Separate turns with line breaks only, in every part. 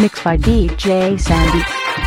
Mixed by DJ Sandy.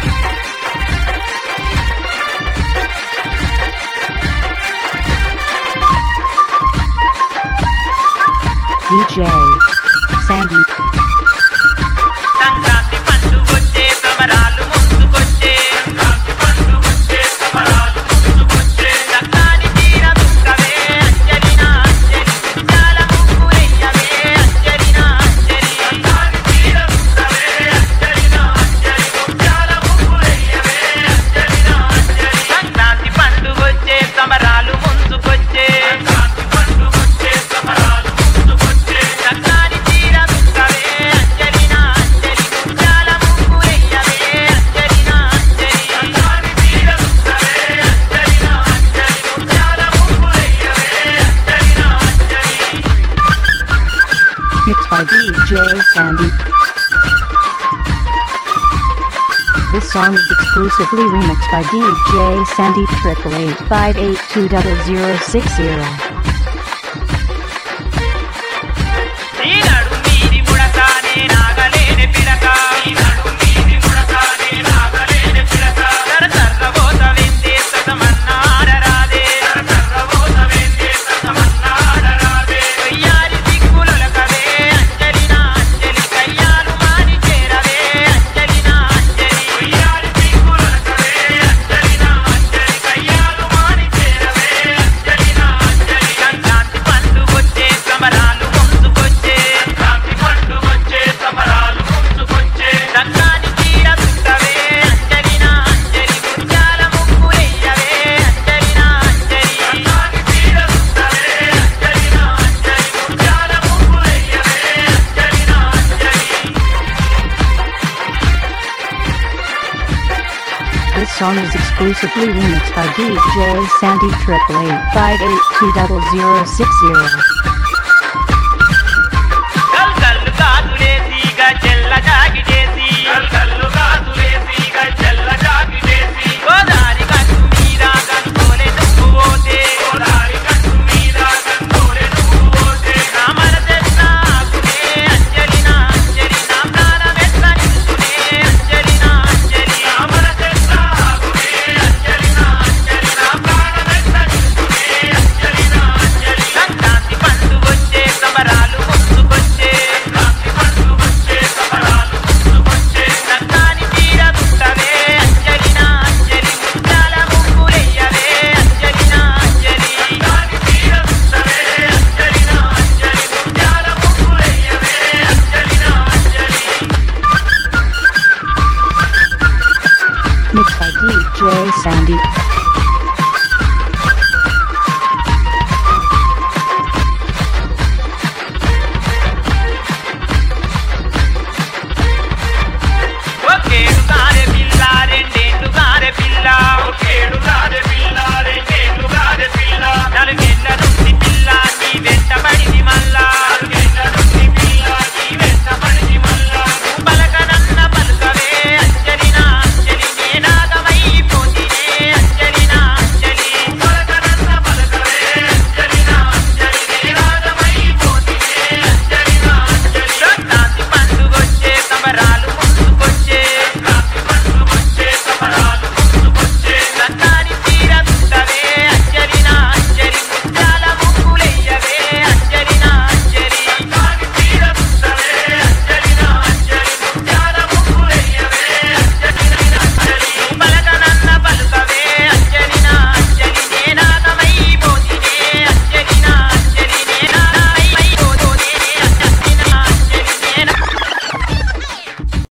DJ Sandy.
Sankranti పండుగొచ్చే సమరాలు ముందుకొచ్చే Sankranti పండుగొచ్చే సమరాలు ముందుకొచ్చే చక్కని తీర దుఃఖమే అంజలినా అంజలి చాలా ముగ్గులెయ్యవే అంజలినా అంజలి చక్కని తీర దుఃఖమే అంజలినా అంజలి చాలా ముగ్గులెయ్యవే అంజలినా అంజలి సంక్రాంతి పండుగొచ్చే సమరాలు ముందుకొచ్చే సంక్రాంతి పండుగొచ్చే సమరాలు ముందుకొచ్చే చక్కని తీర దుఃఖమే అంజలినా అంజలి చాలా ముగ్గులెయ్యవే అంజలినా అంజలి చక్కని తీర దుఃఖమే అంజలినా అంజలి చాలా ముగ్గులెయ్యవే అంజలినా అంజలి
Mixed by DJ Sandy. This song is exclusively remixed by DJ Sandy 888-582-0060.
ఈనాడు మీది ముడతానే నాగలేని పిడక ఈనాడు మీది ముడతానే నాగలేని పిడక సరసర్రబోత వెందే సతమన్నాడరాదే సరసర్రబోత వెందే సతమన్నాడరాదే కయ్యారి దిక్కులొలకవే అంజలినా అంజలి కయ్యాలు మాని చేరవే అంజలినా అంజలి కయ్యారి దిక్కులొలకవే అంజలినా అంజలి కయ్యాలు మాని చేరవే అంజలినా అంజలి సంక్రాంతి పండుగొచ్చే సమరాలు ముందుకొచ్చే సంక్రాంతి పండుగొచ్చే సమరాలు ముందుకొచ్చే సంక్రాంతి తీర దుఃఖవే అంజలినా అంజలి ముత్యాల ముగ్గులెయ్యవే అంజలినా అంజలి సంక్రాంతి తీర దుఃఖవే అంజలినా అంజలి ముత్యాల ముగ్గులెయ్యవే అంజలినా అంజలి
This song is exclusively remixed by DJ Sandy 888-582-0060.